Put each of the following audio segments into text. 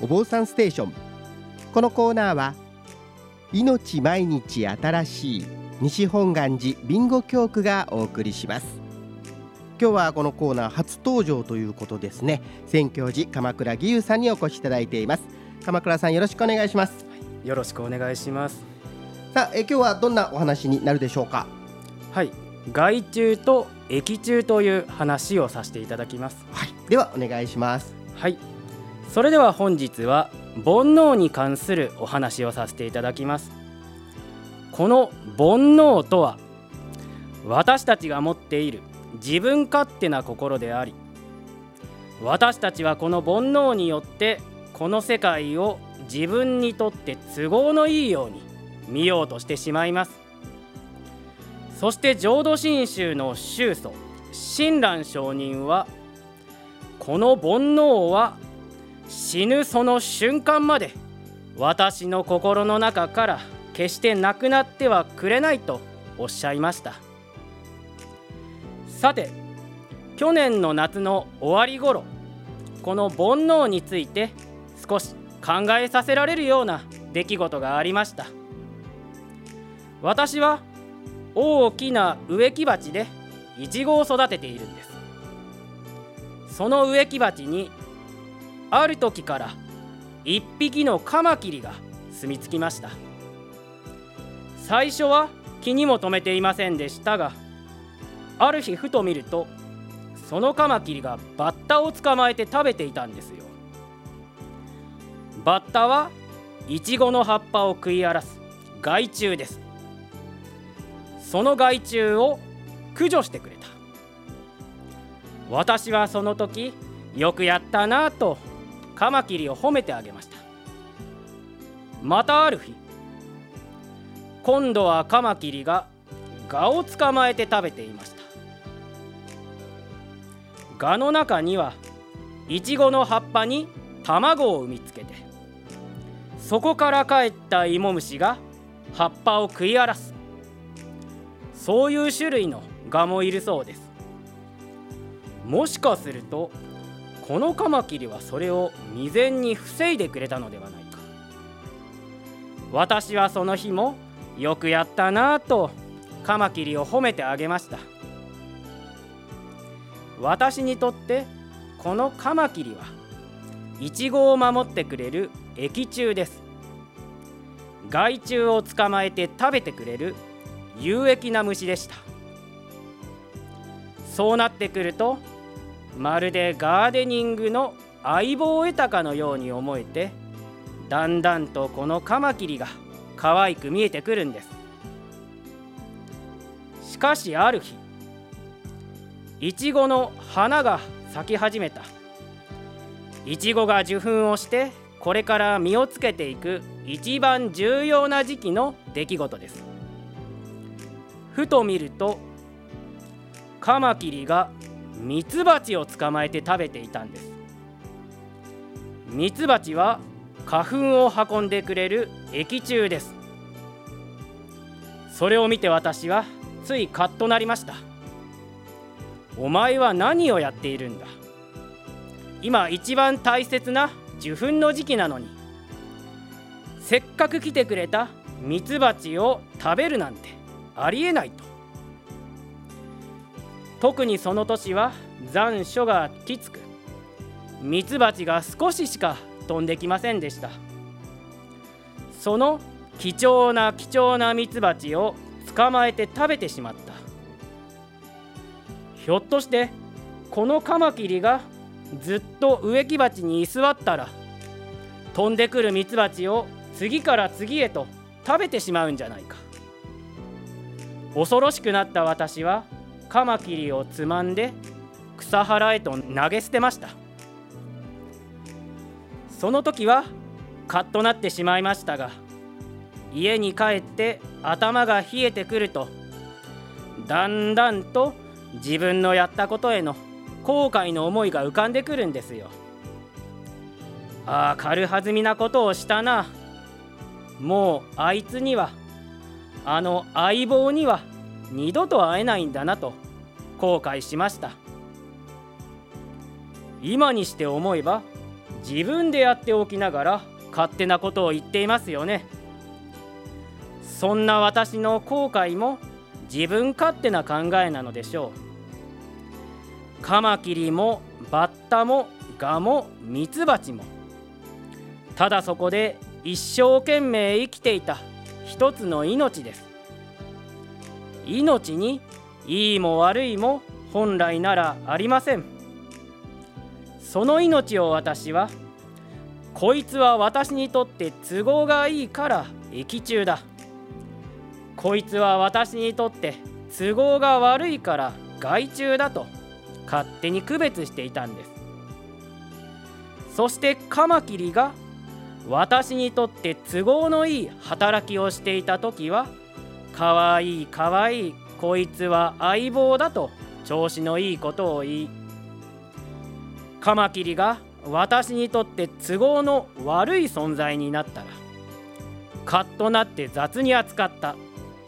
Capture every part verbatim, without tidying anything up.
坊さんステーション。このコーナーは命毎日新しい西本願寺ビンゴ教区がお送りします。今日はこのコーナー初登場ということですね。宣教寺鎌倉義勇さんにお越しいただいています。鎌倉さん、よろしくお願いします。 よろしくお願いします。 さあ、え今日はどんなお話になるでしょうか。 はい、害虫と益虫という話をさせていただきます。 はい、ではお願いします。 はい、それでは本日は煩悩に関するお話をさせていただきます。この煩悩とは、私たちが持っている自分勝手な心であり、私たちはこの煩悩によってこの世界を自分にとって都合のいいように見ようとしてしまいます。そして浄土真宗の宗祖親鸞上人は、この煩悩は死ぬその瞬間まで私の心の中から決してなくなってはくれないとおっしゃいました。さて、去年の夏の終わり頃、この煩悩について少し考えさせられるような出来事がありました。私は大きな植木鉢でイチゴを育てているんです。その植木鉢にある時から一匹のカマキリが住み着きました。最初は気にも留めていませんでしたが、ある日ふと見ると、そのカマキリがバッタを捕まえて食べていたんですよ。バッタはイチゴの葉っぱを食い荒らす害虫です。その害虫を駆除してくれた。私はその時、よくやったなぁとカマキリを褒めてあげました。またある日、今度はカマキリがガを捕まえて食べていました。ガの中にはイチゴの葉っぱに卵を産みつけて、そこから帰った芋虫が葉っぱを食い荒らす、そういう種類のガもいるそうです。もしかするとこのカマキリはそれを未然に防いでくれたのではないか。私はその日もよくやったなぁとカマキリを褒めてあげました。私にとってこのカマキリはイチゴを守ってくれる益虫です。害虫を捕まえて食べてくれる有益な虫でした。そうなってくると、まるでガーデニングの相棒を得たかのように思えて、だんだんとこのカマキリが可愛く見えてくるんです。しかしある日、イチゴの花が咲き始めた。イチゴが受粉をしてこれから実をつけていく一番重要な時期の出来事です。ふと見ると、カマキリがミツバチを捕まえて食べていたんです。ミツバチは花粉を運んでくれる益虫です。それを見て私はついカッとなりました。お前は何をやっているんだ。今一番大切な受粉の時期なのに、せっかく来てくれたミツバチを食べるなんてありえないと。特にその年は残暑がきつく、ミツバチが少ししか飛んできませんでした。その貴重な貴重なミツバチを捕まえて食べてしまった。ひょっとしてこのカマキリがずっと植木鉢に居座ったら、飛んでくるミツバチを次から次へと食べてしまうんじゃないか。恐ろしくなった私はカマキリをつまんで草原へと投げ捨てました。その時はカッとなってしまいましたが、家に帰って頭が冷えてくると、だんだんと自分のやったことへの後悔の思いが浮かんでくるんですよ。ああ、軽はずみなことをしたな。もうあいつには、あの相棒には二度と会えないんだなと後悔しました。今にして思えば自分でやっておきながら勝手なことを言っていますよね。そんな私の後悔も自分勝手な考えなのでしょう。カマキリもバッタもガもミツバチも、ただそこで一生懸命生きていた一つの命です。命にいいも悪いも本来ならありません。その命を私は、こいつは私にとって都合がいいから益虫だ、こいつは私にとって都合が悪いから害虫だと勝手に区別していたんです。そしてカマキリが私にとって都合のいい働きをしていたときは、かわいいかわいい、こいつは相棒だと調子のいいことを言い、カマキリが私にとって都合の悪い存在になったら、カッとなって雑に扱った。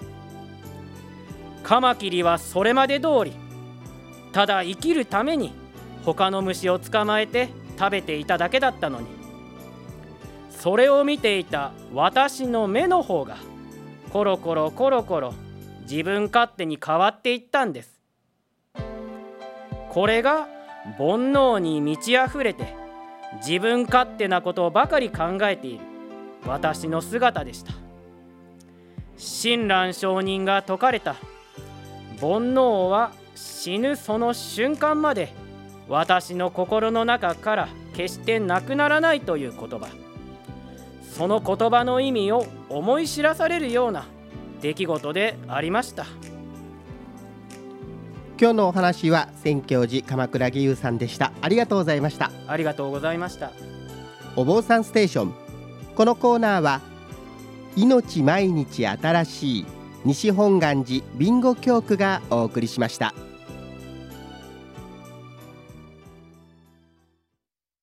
カマキリはそれまで通り、ただ生きるために他の虫を捕まえて食べていただけだったのに、それを見ていた私の目の方がコロコロコロコロ自分勝手に変わっていったんです。これが煩悩に満ち溢れて自分勝手なことばかり考えている私の姿でした。親鸞上人が説かれた煩悩は死ぬその瞬間まで私の心の中から決してなくならないという言葉、その言葉の意味を思い知らされるような出来事でありました。 今日のお話は宣教寺鎌倉義勇さんでした。ありがとうございました。 ありがとうございました。 お坊さんステーション、このコーナーは命毎日新しい西本願寺備後教区がお送りしました。